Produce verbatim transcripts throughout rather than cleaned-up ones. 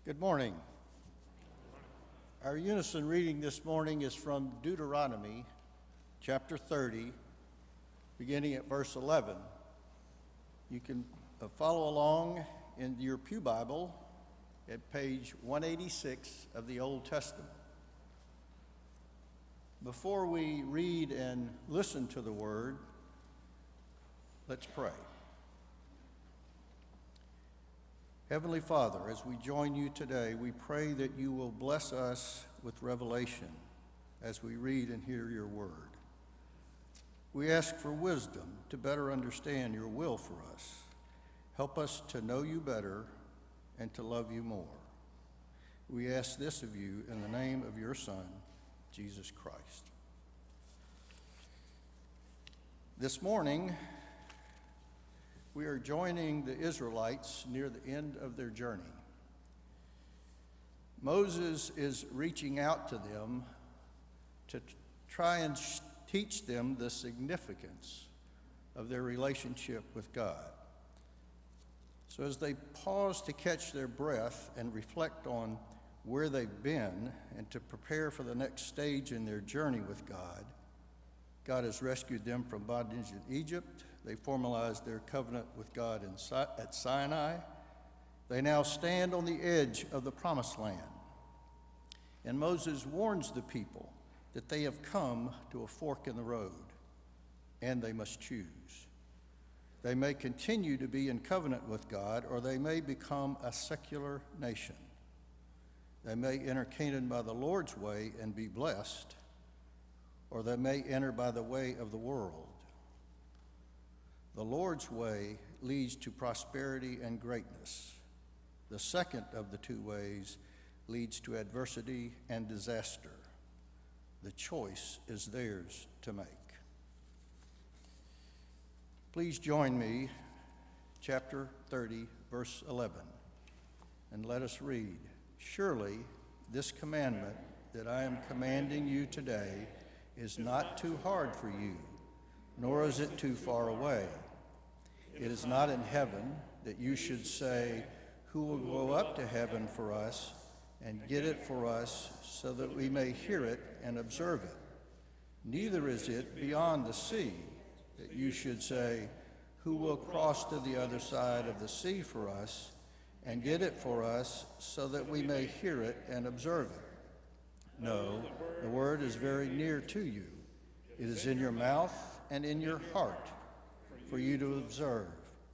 Good morning. Our unison reading this morning is from Deuteronomy chapter thirty, beginning at verse eleven. You can uh, follow along in your pew Bible at page one eighty-six of the Old Testament. Before we read and listen to the word, let's pray. Heavenly Father, as we join you today, we pray that you will bless us with revelation as we read and hear your word. We ask for wisdom to better understand your will for us. Help us to know you better and to love you more. We ask this of you in the name of your Son, Jesus Christ. This morning, we are joining the Israelites near the end of their journey. Moses is reaching out to them to try and teach them the significance of their relationship with God. So as they pause to catch their breath and reflect on where they've been and to prepare for the next stage in their journey with God, God has rescued them from bondage in Egypt. They formalized their covenant with God in, at Sinai. They now stand on the edge of the promised land. And Moses warns the people that they have come to a fork in the road, and they must choose. They may continue to be in covenant with God, or they may become a secular nation. They may enter Canaan by the Lord's way and be blessed, or they may enter by the way of the world. The Lord's way leads to prosperity and greatness. The second of the two ways leads to adversity and disaster. The choice is theirs to make. Please join me, chapter thirty, verse eleven, and let us read. Surely this commandment that I am commanding you today is not too hard for you, nor is it too far away. It is not in heaven that you should say, who will go up to heaven for us and get it for us so that we may hear it and observe it. Neither is it beyond the sea that you should say, who will cross to the other side of the sea for us and get it for us so that we may hear it and observe it. No, the word is very near to you. It is in your mouth and in your heart for you to observe.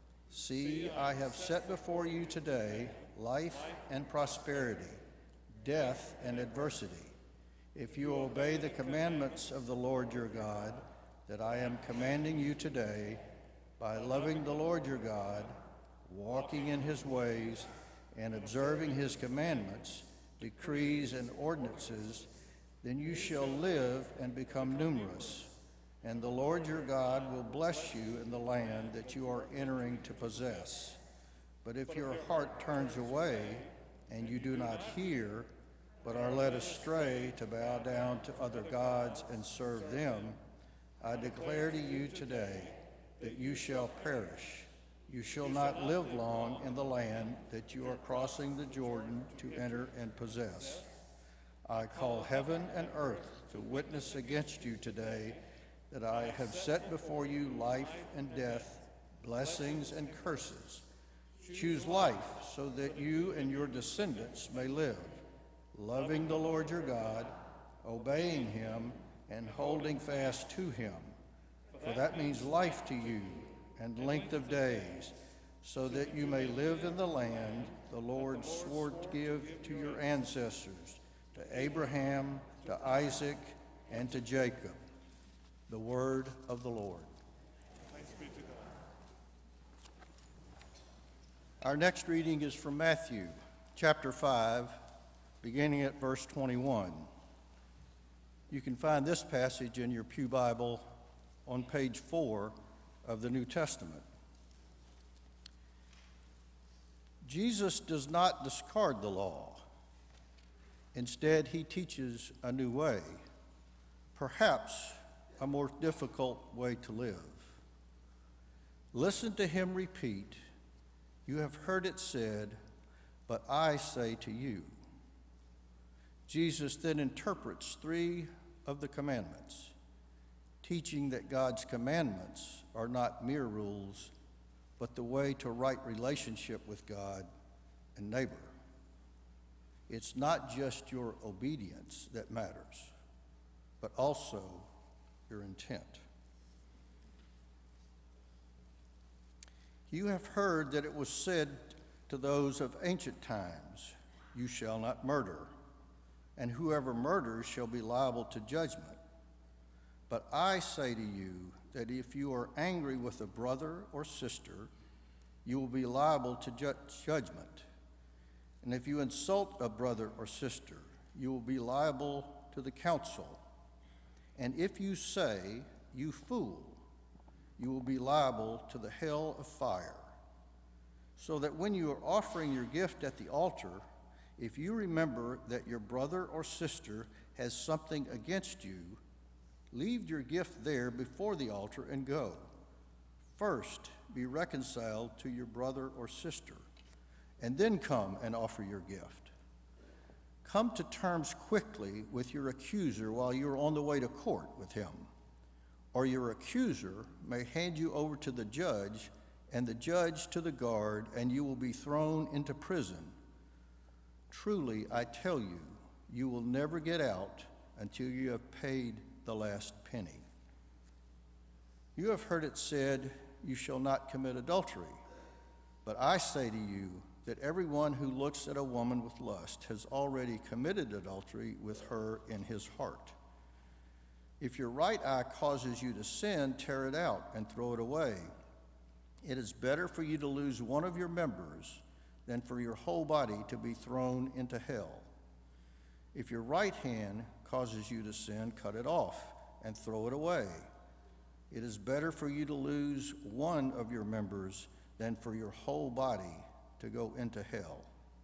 See, I have set before you today life and prosperity, death and adversity. If you obey the commandments of the Lord your God that I am commanding you today, by loving the Lord your God, walking in his ways, and observing his commandments, decrees, and ordinances, then you shall live and become numerous. And the Lord your God will bless you in the land that you are entering to possess. But if your heart turns away and you do not hear, but are led astray to bow down to other gods and serve them, I declare to you today that you shall perish. You shall not live long in the land that you are crossing the Jordan to enter and possess. I call heaven and earth to witness against you today that I have set before you life and death, blessings and curses. Choose life so that you and your descendants may live, loving the Lord your God, obeying him, and holding fast to him. For that means life to you and length of days, so that you may live in the land the Lord swore to give to your ancestors, to Abraham, to Isaac, and to Jacob. The word of the Lord. Thanks be to God. Our next reading is from Matthew, chapter five, beginning at verse twenty-one. You can find this passage in your pew Bible on page four of the New Testament. Jesus does not discard the law. Instead, he teaches a new way, perhaps a more difficult way to live. Listen to him repeat, you have heard it said, but I say to you. Jesus then interprets three of the commandments, teaching that God's commandments are not mere rules, but the way to right relationship with God and neighbor. It's not just your obedience that matters, but also your intent. You have heard that it was said to those of ancient times, "You shall not murder, and whoever murders shall be liable to judgment." But I say to you that if you are angry with a brother or sister, you will be liable to ju- judgment. And if you insult a brother or sister, you will be liable to the council. And if you say, "You fool," you will be liable to the hell of fire. So that when you are offering your gift at the altar, if you remember that your brother or sister has something against you, leave your gift there before the altar and go. First, be reconciled to your brother or sister, and then come and offer your gift. Come to terms quickly with your accuser while you are on the way to court with him, or your accuser may hand you over to the judge, and the judge to the guard, and you will be thrown into prison. Truly, I tell you, you will never get out until you have paid the last penny. You have heard it said, "You shall not commit adultery." But I say to you that everyone who looks at a woman with lust has already committed adultery with her in his heart. If your right eye causes you to sin, tear it out and throw it away. It is better for you to lose one of your members than for your whole body to be thrown into hell. If your right hand causes you to sin, cut it off and throw it away. It is better for you to lose one of your members than for your whole body to go into hell.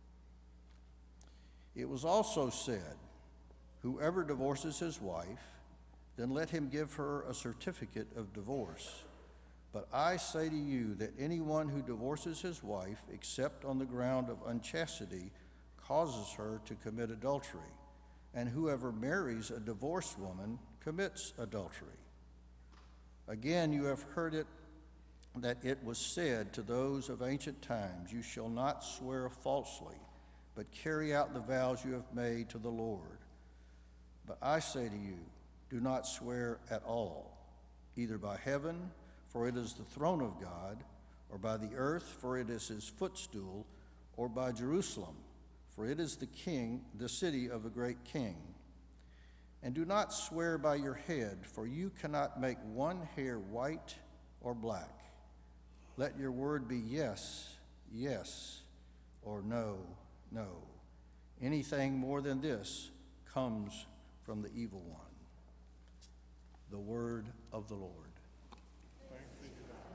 It was also said, "Whoever divorces his wife, then let him give her a certificate of divorce. But I say to you that anyone who divorces his wife, except on the ground of unchastity, causes her to commit adultery. And whoever marries a divorced woman commits adultery. Again, you have heard it that it was said to those of ancient times, 'You shall not swear falsely, but carry out the vows you have made to the Lord.' But I say to you, do not swear at all, either by heaven, for it is the throne of God, or by the earth, for it is his footstool, or by Jerusalem, for it is the king, the city of a great king. And do not swear by your head, for you cannot make one hair white or black. Let your word be yes, yes, or no, no. Anything more than this comes from the evil one." The word of the Lord. Thanks be to God.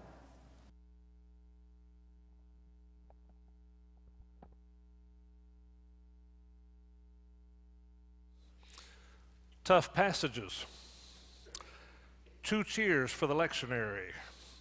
Tough passages. Two cheers for the lectionary.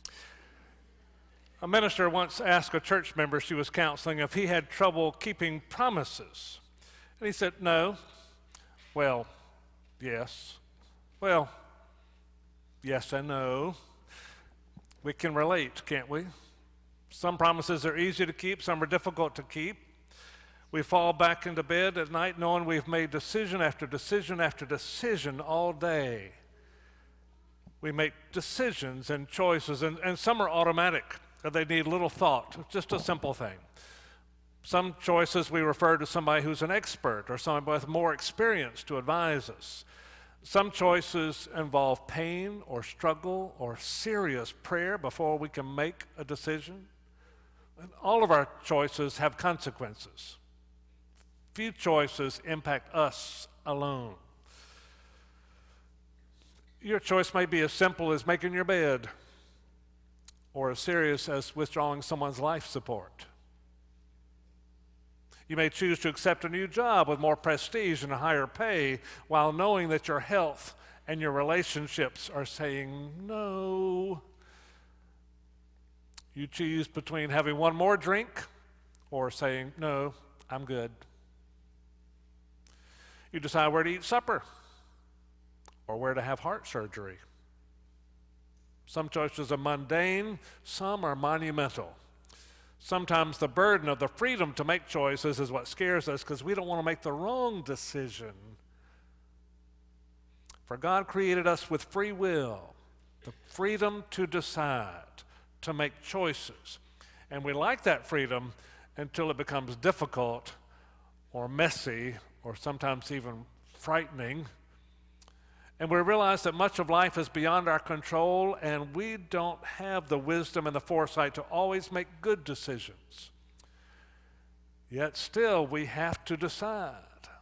A minister once asked a church member she was counseling if he had trouble keeping promises. And he said, "No." "Well, yes." "Well, yes and no." We can relate, can't we? Some promises are easy to keep, some are difficult to keep. We fall back into bed at night knowing we've made decision after decision after decision all day. We make decisions and choices, and, and some are automatic. They need little thought, just a simple thing. Some choices we refer to somebody who's an expert or somebody with more experience to advise us. Some choices involve pain or struggle or serious prayer before we can make a decision. And all of our choices have consequences. Few choices impact us alone. Your choice may be as simple as making your bed, or as serious as withdrawing someone's life support. You may choose to accept a new job with more prestige and a higher pay while knowing that your health and your relationships are saying no. You choose between having one more drink or saying, "No, I'm good. You decide where to eat supper or where to have heart surgery. Some choices are mundane, some are monumental. Sometimes the burden of the freedom to make choices is what scares us because we don't want to make the wrong decision. For God created us with free will, the freedom to decide, to make choices. And we like that freedom until it becomes difficult or messy or sometimes even frightening. And we realize that much of life is beyond our control, and we don't have the wisdom and the foresight to always make good decisions. Yet still, we have to decide.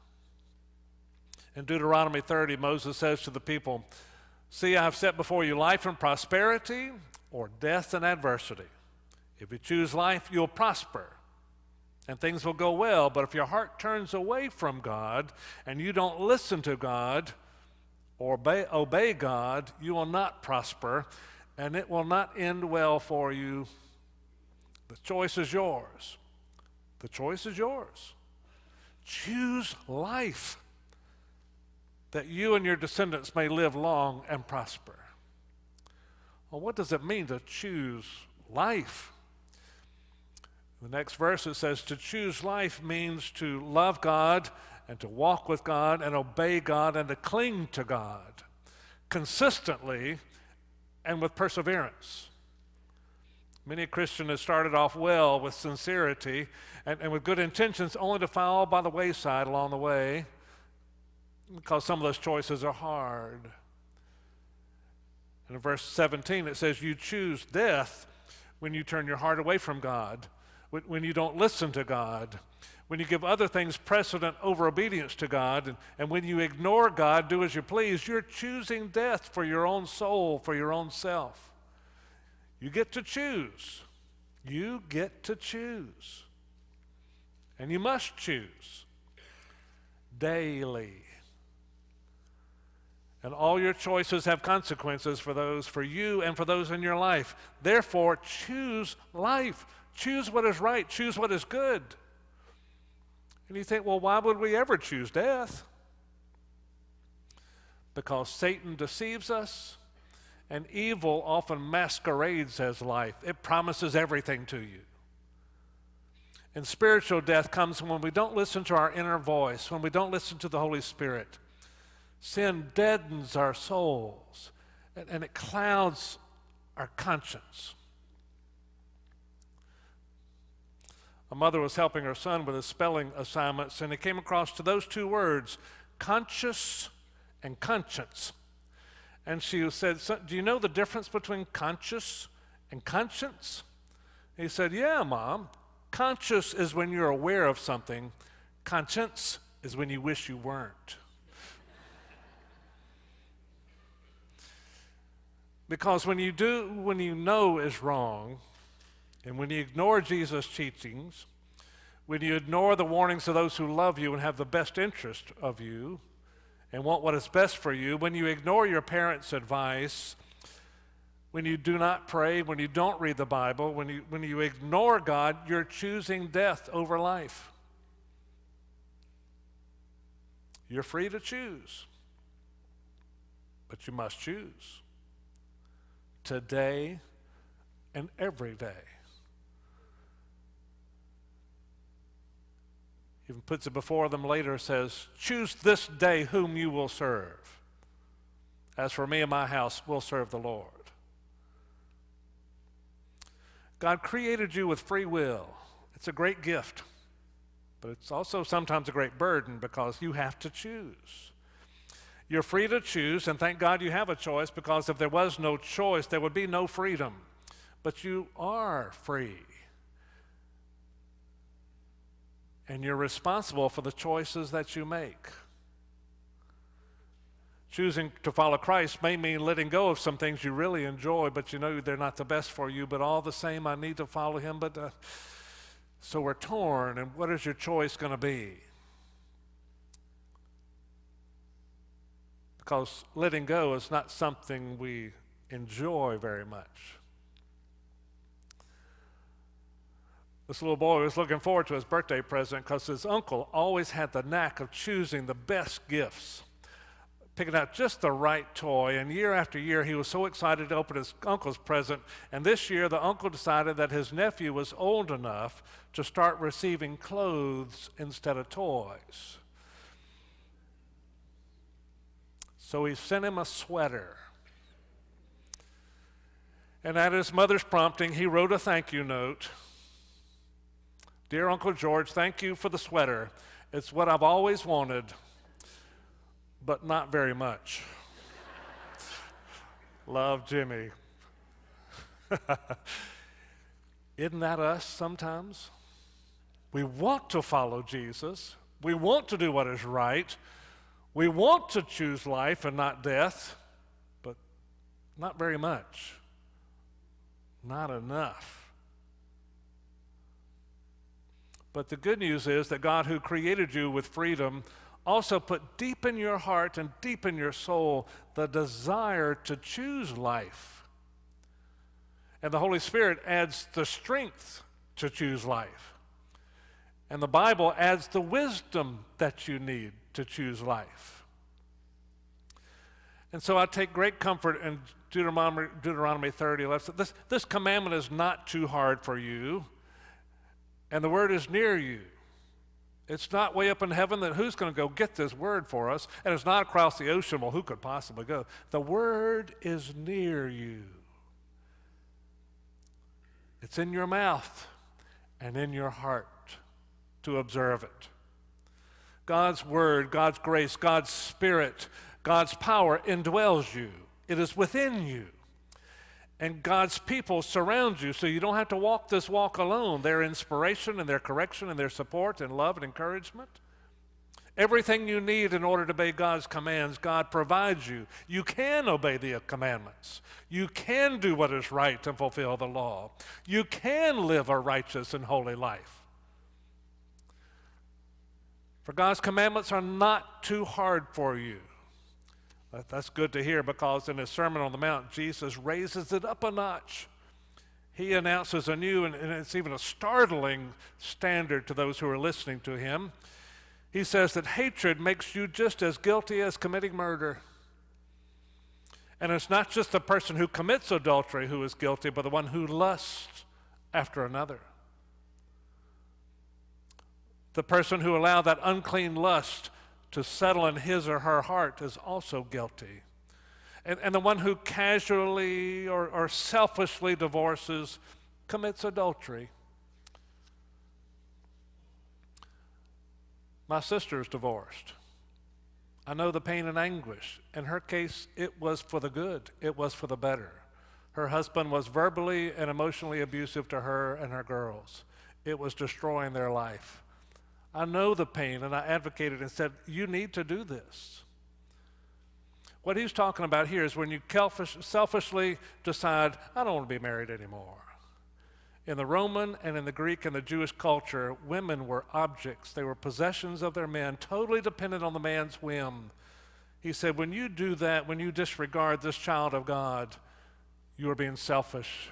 In Deuteronomy thirty, Moses says to the people, "See, I have set before you life and prosperity, or death and adversity. If you choose life, you'll prosper, and things will go well. But if your heart turns away from God, and you don't listen to God, or obey, obey God, you will not prosper, and it will not end well for you." The choice is yours. The choice is yours. Choose life, that you and your descendants may live long and prosper. Well, what does it mean to choose life? The next verse, it says, to choose life means to love God and to walk with God and obey God and to cling to God consistently and with perseverance. Many a Christian has started off well with sincerity and, and with good intentions, only to fall by the wayside along the way because some of those choices are hard. And in verse seventeen, it says, you choose death when you turn your heart away from God, when, when you don't listen to God, when you give other things precedent over obedience to God, and, and when you ignore God, do as you please. You're choosing death for your own soul, for your own self. You get to choose. You get to choose. And you must choose daily. And all your choices have consequences for those, for you and for those in your life. Therefore, choose life. Choose what is right. Choose what is good. And you think, well, why would we ever choose death? Because Satan deceives us, and evil often masquerades as life. It promises everything to you. And spiritual death comes when we don't listen to our inner voice, when we don't listen to the Holy Spirit. Sin deadens our souls, and, and it clouds our conscience. A mother was helping her son with his spelling assignments, and he came across to those two words, conscious and conscience. And she said, do you know the difference between conscious and conscience? He said, yeah, Mom. Conscious is when you're aware of something. Conscience is when you wish you weren't. Because when you do, when you know is wrong, and when you ignore Jesus' teachings, when you ignore the warnings of those who love you and have the best interest of you and want what is best for you, when you ignore your parents' advice, when you do not pray, when you don't read the Bible, when you, when you ignore God, you're choosing death over life. You're free to choose, but you must choose today and every day. Even puts it before them later, says, choose this day whom you will serve. As for me and my house, we'll serve the Lord. God created you with free will. It's a great gift, but it's also sometimes a great burden because you have to choose. You're free to choose, and thank God you have a choice, because if there was no choice, there would be no freedom. But you are free. And you're responsible for the choices that you make. Choosing to follow Christ may mean letting go of some things you really enjoy, but you know they're not the best for you, but all the same, I need to follow him. But uh, so we're torn, and what is your choice going to be? Because letting go is not something we enjoy very much. This little boy was looking forward to his birthday present because his uncle always had the knack of choosing the best gifts, picking out just the right toy. And year after year, he was so excited to open his uncle's present. And this year, the uncle decided that his nephew was old enough to start receiving clothes instead of toys. So he sent him a sweater. And at his mother's prompting, he wrote a thank you note. Dear Uncle George, thank you for the sweater. It's what I've always wanted, but not very much. Love, Jimmy. Isn't that us sometimes? We want to follow Jesus. We want to do what is right. We want to choose life and not death, but not very much. Not enough. But the good news is that God, who created you with freedom, also put deep in your heart and deep in your soul the desire to choose life. And the Holy Spirit adds the strength to choose life. And the Bible adds the wisdom that you need to choose life. And so I take great comfort in Deuteronomy, Deuteronomy thirty. This, this commandment is not too hard for you. And the word is near you. It's not way up in heaven that who's going to go get this word for us? And it's not across the ocean. Well, who could possibly go? The word is near you. It's in your mouth and in your heart to observe it. God's word, God's grace, God's spirit, God's power indwells you. It is within you. And God's people surround you, so you don't have to walk this walk alone. Their inspiration and their correction and their support and love and encouragement. Everything you need in order to obey God's commands, God provides you. You can obey the commandments. You can do what is right and fulfill the law. You can live a righteous and holy life. For God's commandments are not too hard for you. That's good to hear, because in his Sermon on the Mount, Jesus raises it up a notch. He announces a new, and it's even a startling standard to those who are listening to him. He says that hatred makes you just as guilty as committing murder. And it's not just the person who commits adultery who is guilty, but the one who lusts after another. The person who allowed that unclean lust to settle in his or her heart is also guilty. And, and the one who casually or, or selfishly divorces commits adultery. My sister is divorced. I know the pain and anguish. In her case, it was for the good. It was for the better. Her husband was verbally and emotionally abusive to her and her girls. It was destroying their life. I know the pain, and I advocated and said, you need to do this. What he's talking about here is when you selfishly decide, I don't want to be married anymore. In the Roman and in the Greek and the Jewish culture, women were objects. They were possessions of their men, totally dependent on the man's whim. He said, when you do that, when you disregard this child of God, you are being selfish.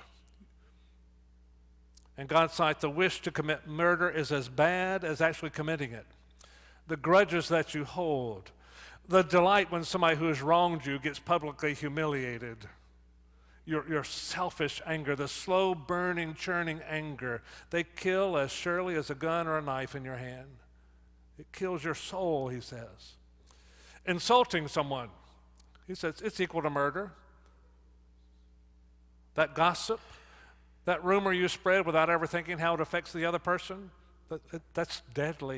In God's sight, the wish to commit murder is as bad as actually committing it. The grudges that you hold, the delight when somebody who has wronged you gets publicly humiliated, your, your selfish anger, the slow burning, churning anger, they kill as surely as a gun or a knife in your hand. It kills your soul, he says. Insulting someone, he says, it's equal to murder. That gossip, that rumor you spread without ever thinking how it affects the other person, that, that's deadly.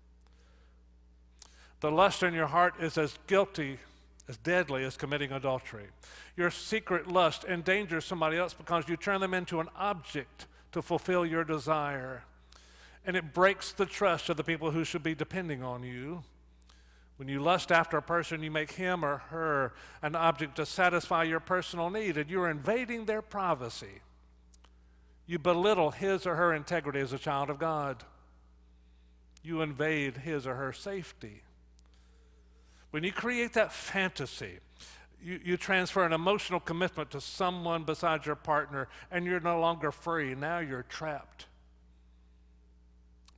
The lust in your heart is as guilty, as deadly as committing adultery. Your secret lust endangers somebody else because you turn them into an object to fulfill your desire. And it breaks the trust of the people who should be depending on you. When you lust after a person, you make him or her an object to satisfy your personal need, and you're invading their privacy. You belittle his or her integrity as a child of God. You invade his or her safety. When you create that fantasy, you, you transfer an emotional commitment to someone besides your partner, and you're no longer free. Now you're trapped.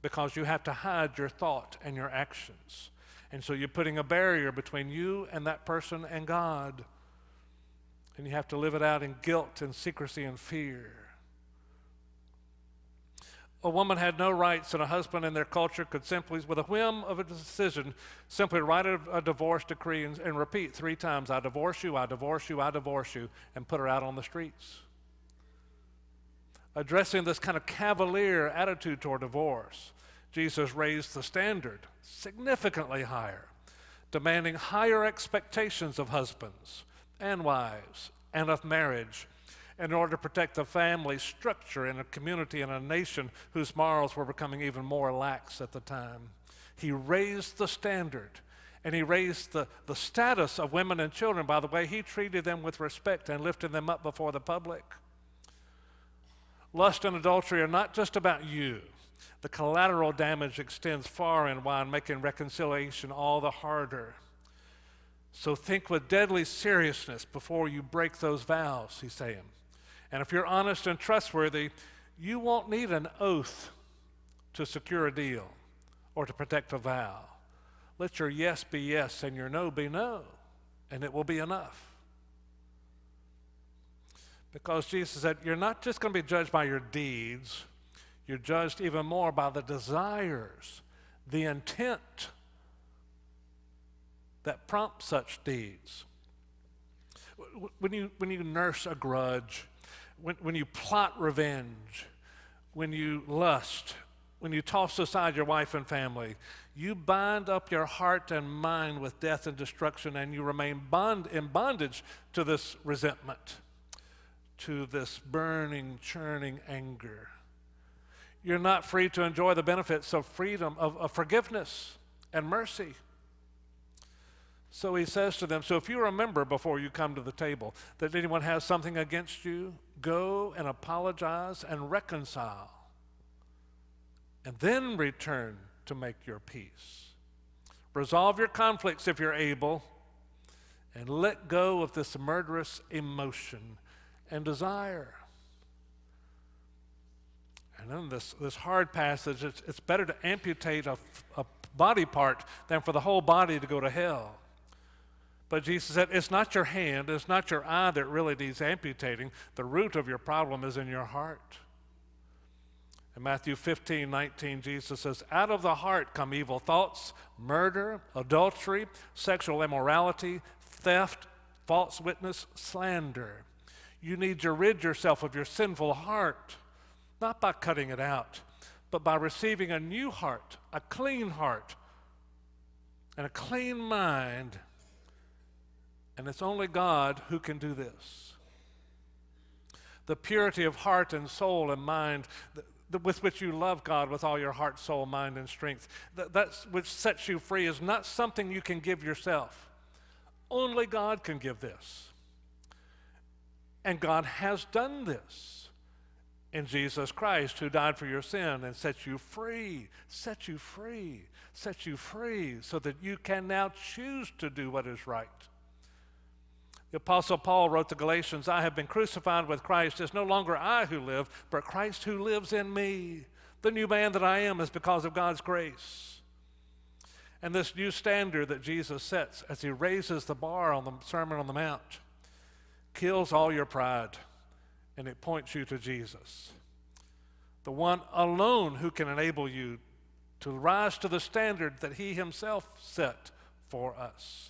because you have to hide your thought and your actions. And so you're putting a barrier between you and that person and God. And you have to live it out in guilt and secrecy and fear. A woman had no rights, and a husband in their culture could simply, with a whim of a decision, simply write a, a divorce decree and, and repeat three times, I divorce you, I divorce you, I divorce you, and put her out on the streets. Addressing this kind of cavalier attitude toward divorce, Jesus raised the standard significantly higher, demanding higher expectations of husbands and wives and of marriage, in order to protect the family structure in a community and a nation whose morals were becoming even more lax at the time. He raised the standard, and he raised the, the status of women and children by the way he treated them with respect and lifted them up before the public. Lust and adultery are not just about you. The collateral damage extends far and wide, making reconciliation all the harder. So think with deadly seriousness before you break those vows, he's saying. And if you're honest and trustworthy, you won't need an oath to secure a deal or to protect a vow. Let your yes be yes and your no be no, and it will be enough. Because Jesus said, you're not just going to be judged by your deeds, you're judged even more by the desires, the intent that prompt such deeds. When you, when you nurse a grudge, when, when you plot revenge, when you lust, when you toss aside your wife and family, you bind up your heart and mind with death and destruction, and you remain bond, in bondage to this resentment, to this burning, churning anger. You're not free to enjoy the benefits of freedom, of, of forgiveness and mercy. So he says to them, so if you remember before you come to the table that anyone has something against you, go and apologize and reconcile, and then return to make your peace. Resolve your conflicts if you're able, and let go of this murderous emotion and desire. And in this, this hard passage, it's, it's better to amputate a, a body part than for the whole body to go to hell. But Jesus said, it's not your hand, it's not your eye that really needs amputating. The root of your problem is in your heart. In Matthew fifteen nineteen, Jesus says, out of the heart come evil thoughts, murder, adultery, sexual immorality, theft, false witness, slander. You need to rid yourself of your sinful heart, not by cutting it out, but by receiving a new heart, a clean heart, and a clean mind. And it's only God who can do this. The purity of heart and soul and mind the, the, with which you love God with all your heart, soul, mind, and strength, that, that's which sets you free is not something you can give yourself. Only God can give this. And God has done this in Jesus Christ, who died for your sin and set you free, set you free, set you free so that you can now choose to do what is right. The Apostle Paul wrote to Galatians, I have been crucified with Christ. It's no longer I who live, but Christ who lives in me. The new man that I am is because of God's grace. And this new standard that Jesus sets as he raises the bar on the Sermon on the Mount kills all your pride, and it points you to Jesus, the one alone who can enable you to rise to the standard that he himself set for us.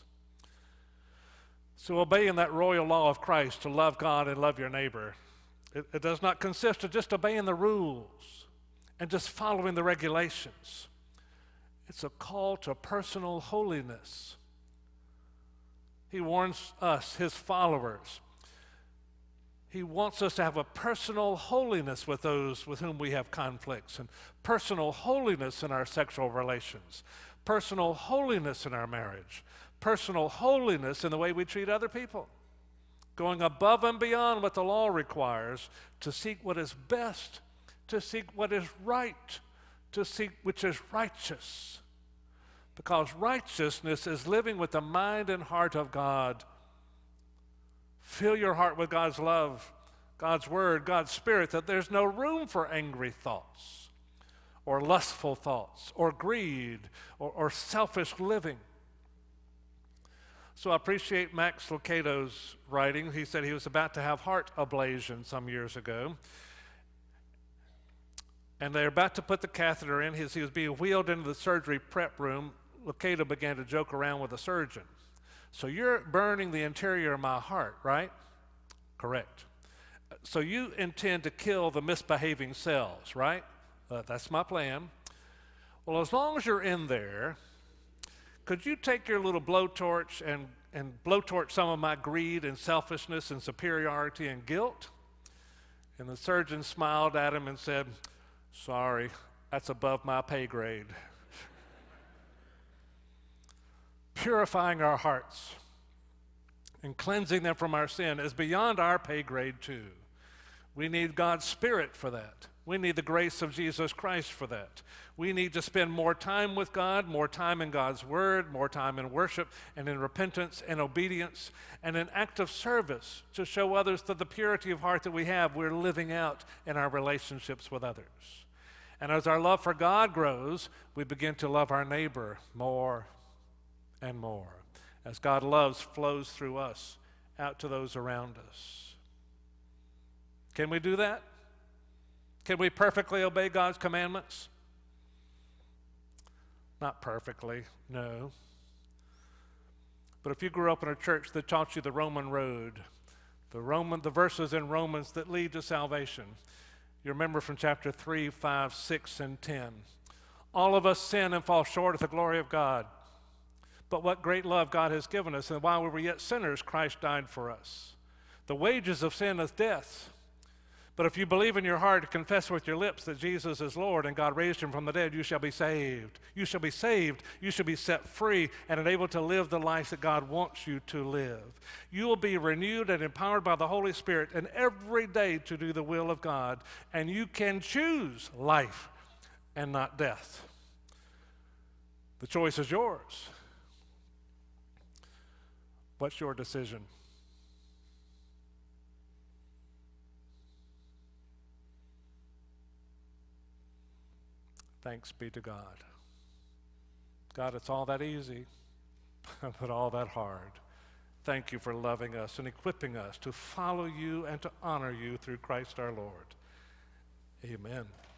So obeying that royal law of Christ to love God and love your neighbor, it, it does not consist of just obeying the rules and just following the regulations. It's a call to personal holiness. He warns us, his followers. He wants us to have a personal holiness with those with whom we have conflicts, and personal holiness in our sexual relations, personal holiness in our marriage, personal holiness in the way we treat other people, going above and beyond what the law requires to seek what is best, to seek what is right, to seek which is righteous. Because righteousness is living with the mind and heart of God. Fill your heart with God's love, God's word, God's spirit, that there's no room for angry thoughts or lustful thoughts, or greed, or, or selfish living. So I appreciate Max Lucado's writing. He said he was about to have heart ablation some years ago. And they're about to put the catheter in. As he was being wheeled into the surgery prep room, Lucado began to joke around with the surgeon. So you're burning the interior of my heart, right? Correct. So you intend to kill the misbehaving cells, right? Uh, that's my plan. Well, as long as you're in there, could you take your little blowtorch and, and blowtorch some of my greed and selfishness and superiority and guilt? And the surgeon smiled at him and said, sorry, that's above my pay grade. Purifying our hearts and cleansing them from our sin is beyond our pay grade too. We need God's Spirit for that. We need the grace of Jesus Christ for that. We need to spend more time with God, more time in God's Word, more time in worship and in repentance and obedience and in active service to show others that the purity of heart that we have, we're living out in our relationships with others. And as our love for God grows, we begin to love our neighbor more and more, as God loves flows through us out to those around us. Can we do that? Can we perfectly obey God's commandments? Not perfectly, no. But if you grew up in a church that taught you the Roman road, the Roman, the verses in Romans that lead to salvation, you remember from chapter three, five, six, and ten. All of us sin and fall short of the glory of God. But what great love God has given us, and while we were yet sinners, Christ died for us. The wages of sin is death. But if you believe in your heart and confess with your lips that Jesus is Lord and God raised him from the dead, you shall be saved. You shall be saved. You shall be set free and enabled to live the life that God wants you to live. You will be renewed and empowered by the Holy Spirit and every day to do the will of God. And you can choose life and not death. The choice is yours. What's your decision? Thanks be to God. God, it's all that easy, but all that hard. Thank you for loving us and equipping us to follow you and to honor you through Christ our Lord. Amen.